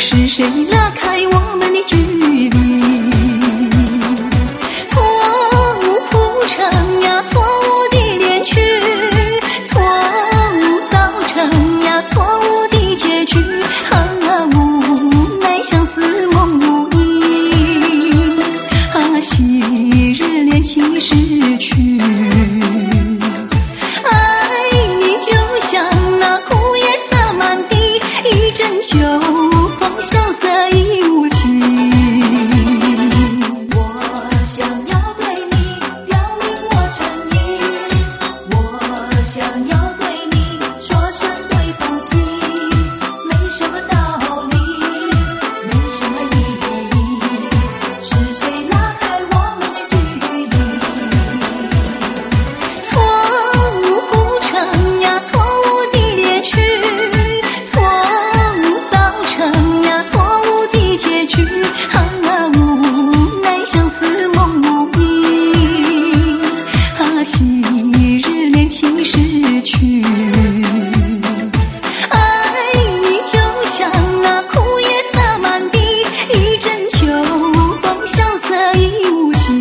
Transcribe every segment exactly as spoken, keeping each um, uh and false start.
是谁拉开我们的距离？错误铺成呀，错误的恋曲，错误造成呀，错误的结局。啊，无奈相思梦无影，啊，昔日恋情逝去。爱你就像那枯叶洒满地，一阵秋风萧瑟已无情。 我想要对你表明我诚意，我想要对你说声对不起，没什么道理，没什么意义，是谁拉开我们的距离？ 错误铺成呀，错误的恋曲，错误造成呀，错误的结局。啊，无奈相思梦无影，啊，昔日恋情逝去。爱你就像那枯叶洒满地，一阵秋风萧瑟已无情。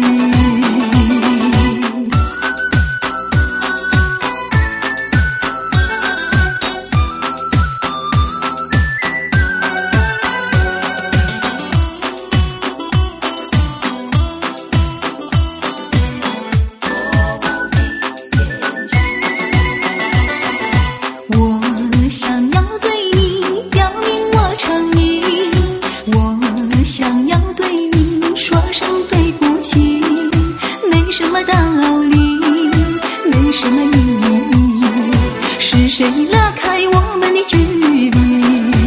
我想要对你表明我诚意，我想要对你说声对不起，没什么道理，没什么意义，是谁拉开我们的距离？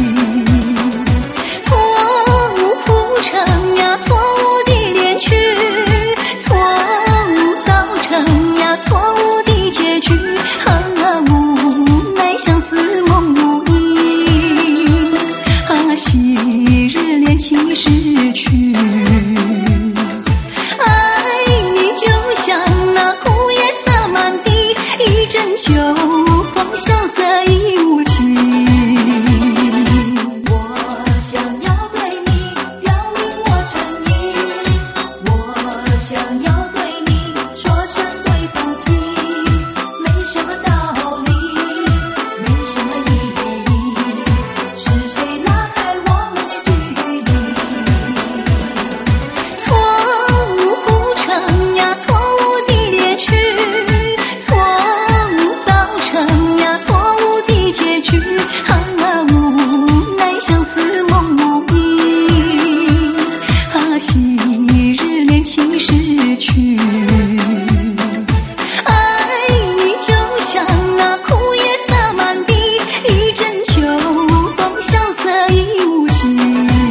错误铺成呀，错误的恋曲，错误造成呀，错误的结局。啊，无奈相思梦无影，啊，昔日恋情逝去。爱你就像那枯叶洒满地，一阵秋风萧瑟已无情。 我想要对你表明我诚意，我想要对你说声对不起，没什么道理，没什么意义，是谁拉开我们的距离？ 错误铺成呀，错误的恋曲，错误造成呀，错误的结局。啊，无奈相思梦无影，啊，昔日恋情逝去。爱你就像那枯叶洒满地，一阵秋风萧瑟已无情。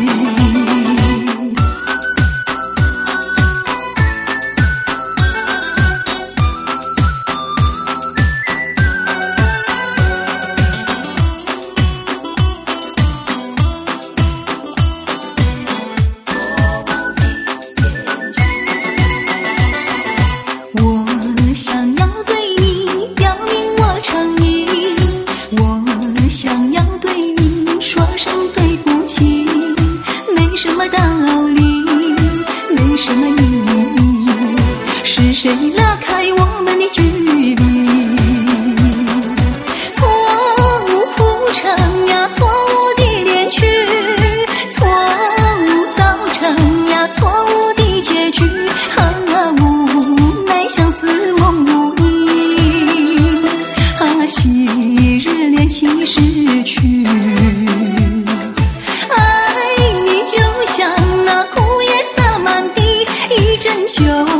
我想要对你表明我诚意，我想要对你说声对不起，没什么道理，没什么意义，是谁拉开我们的距离？错误铺成呀，错误的恋曲，错误造成呀，错误的结局。啊，无奈相思梦无影，啊，昔日恋情逝去。爱你就像那枯叶洒满地，一阵秋